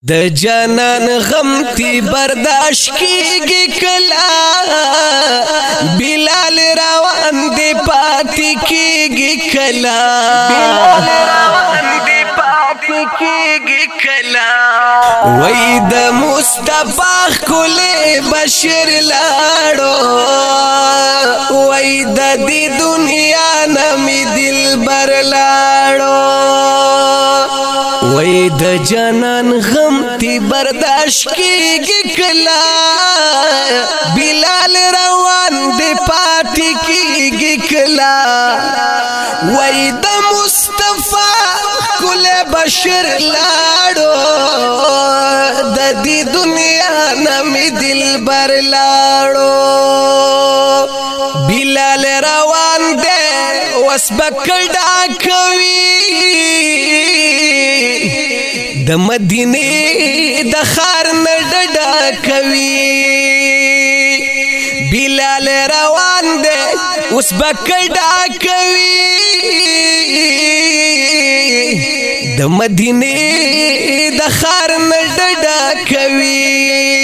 د جانان غم تی برداشت کیږي کلا بلال روان دی پاتې کیږي کلا بلال روان دی پاتې کیږي کلا وای د مصطفی کله بشیر لاړو وای د دې دنیا نمی دلبر لاړو وای د جانان غم تی برداشت کیږي کلا بلال روان دی پاتې کیږي کلا وای د مصطفی کله بشیر لاړو د دې دنیا نمی دلبر لاړو بلال روان دی وسبکړه کوي د مدینه د خار نډډا کوي بلال روان دی اوس بکډا کوي د مدینه د خار نډډا کوي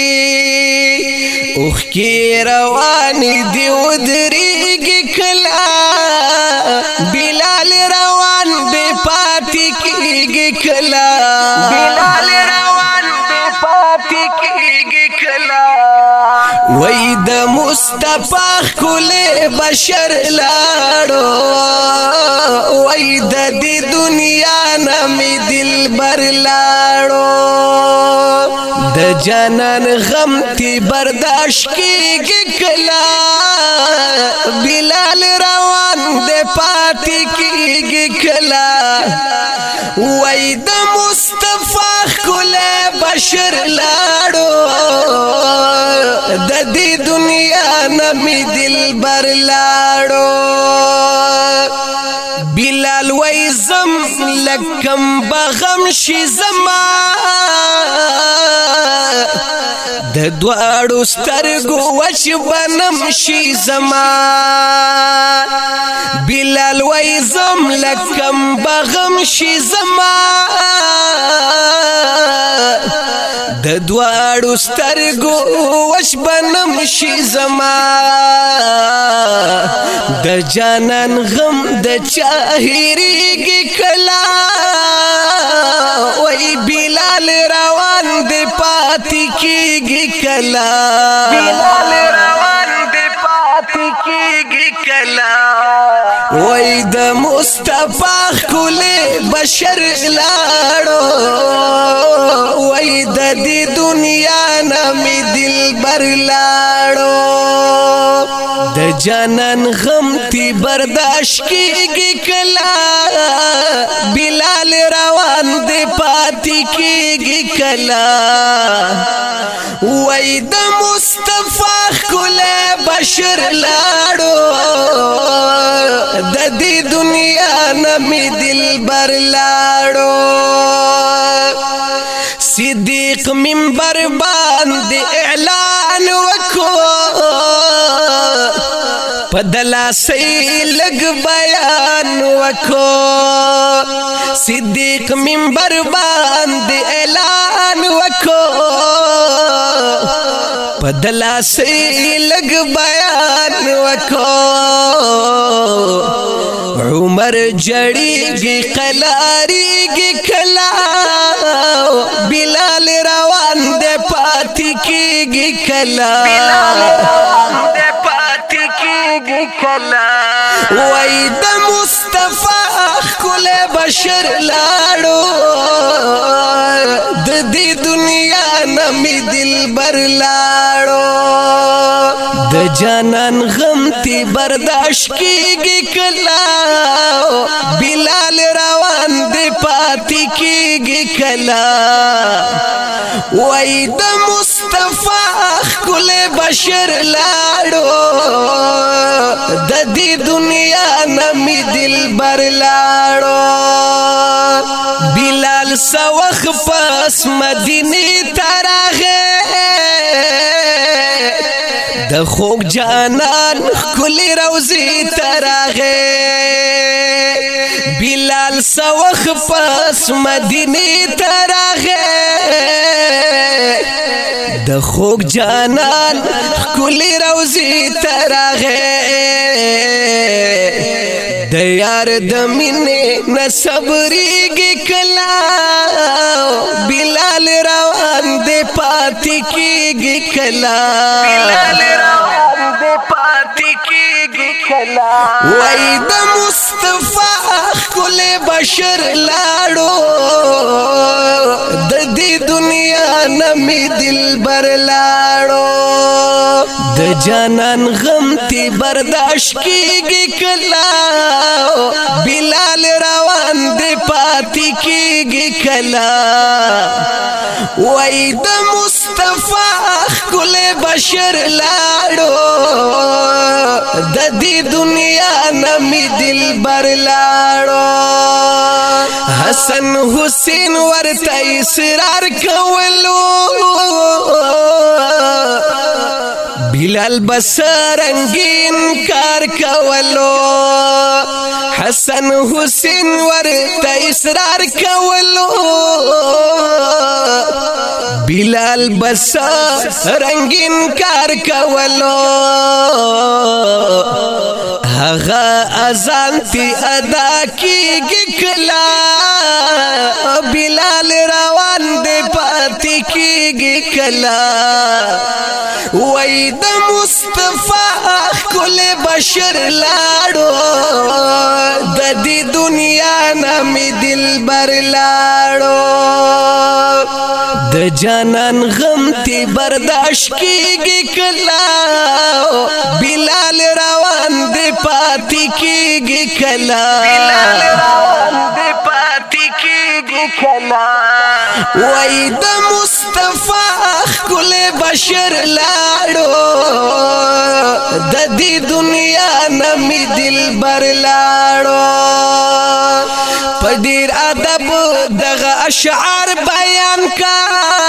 اوخ کی روان دی ودریږي کلا بلال روان دی پاتې کیږي کلا بلال روان دی پاتې کیږي کلا وای د مصطفی کله بشر لاړو وای د دې دنیا نمی دلبر لاړو د جانان غم تی برداشت کیږي کلا بلال روان دی پاتې کیږي کلا وای د مصطفی کله بشر لاړو د دې دنیا نمی دلبر لاړو بلال وای زم لکم بغم شي زما د دواړو سترګو وچ بنم شي زما بلال وای زم لکم بغم شي زما د دواړو سترګو وچ بنم شي زما د جانان غم د چاهریږي کلا وای بلال روان دی پاتې کیږي کلا بلال روان دی پاتې کیږي کلا وای د مصطفی کله بشر لاړو وای د دې دنیا نمی دلبر لاړو د جانان غم تی برداشت کیږي کلا بلال روان دی پاتې کیږي کلا وای د مصطفی کله بشر لاړو د دې دنیا نمی دلبر لاړو صدیق منبر باندې اعلان وکړو پدلا سی لګ بیان وکړو صدیق منبر باندې اعلان وکړو پدلا سی لګ بیان وکړو عمر جړیږي قلاریږي کلا بلال روان دی پاتې کیږي کلا بلال روان دی پاتې کیږي کلا وای د مصطفی کله بشر لاړو د دې دنیا نمی دلبر لاړو د جانان غم تی برداشت کیږي کلا بلال روان دی پاتې کیږي کلا وای د مصطفی کله بشر لاړو د دې دنیا نمی دلبر لاړو بلال سوخ پس مدینه تراغه د خوږ جانان کلی روزي تراغه بلال سوخ پس مدینه تراغه د خوږ جانان ښکلې روضې ته راغی د یار د مینې نه صبرېږي کله بلال روان دی پاتې کېږي کله وای د مصطفی ښکلی بشر لاړو د دې دنیا نه مې دلبر لاړو د جانان غم تی برداشت کېږي کله بلال روان دی پاتې کېږي کله وای د مصطفی ښکلی بشر لاړو د دې دنیا نه مې دلبر لاړو حسن حسین ورته اصرار کولو بلال بس رنگین کار کولو حسن حسین ورته اصرار کولو بلال بس رنگین کار کولو هغه اذان تی ادا کیږي کلا بلال روان دی پاتې کیږي کلا وای د مصطفی ښکلی بشر لاړو د دې دنیا نه مې دلبر لاړو د جانان غم تی برداشت کیږي کلا بلال روان دی پاتې کیږي کلا وای د مصطفی ښکلی بشر لاړو د دې دنیا نه مې دلبر لاړو په ډېر ادب دغه اشعار بیان کا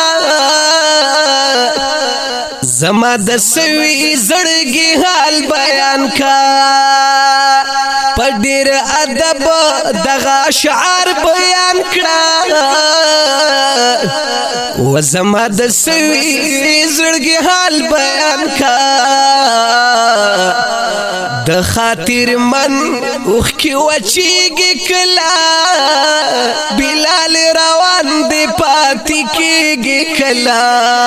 زما د سوي زړګي حال بیان کا په ډېر ادب دغه اشعار بیان کړه و زما د سوي زړګي حال بیان کا د خاطر من اوخ کی وچیږي کلا بلال روان دی پاتې کېږي کلا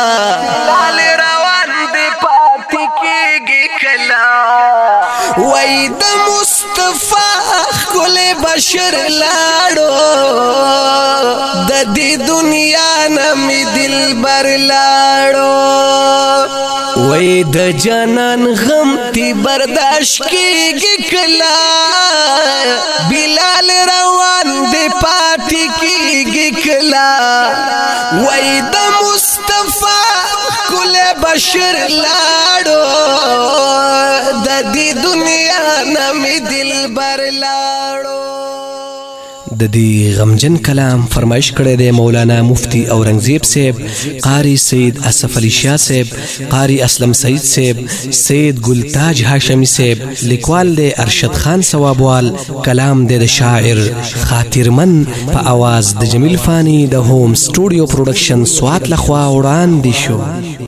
وای د مصطفی ښکلی بشر لاړو د دې دنیا نه مې دلبر لاړو وای د جانان غم تی برداشت کېږي کلا بلال روان دی پاتې کېږي کلا وای د مصطفی ښکلی بشر لاړو د دې دنیا نه مې دلبر لاړو د دې غمجن کلام فرمایش کړی دی مولانا مفتی اورنګزیب صاحب قاری سید اسف علی شاه صاحب قاری اسلم سعید صاحب سید گلتاج هاشمی صاحب لیکوال دی ارشد خان ثوابوال کلام دی د شاعر خاطرمن په आवाज د جمیل فانی د هوم سټوډیو پروډکشن سوات لخوا وړاندې شو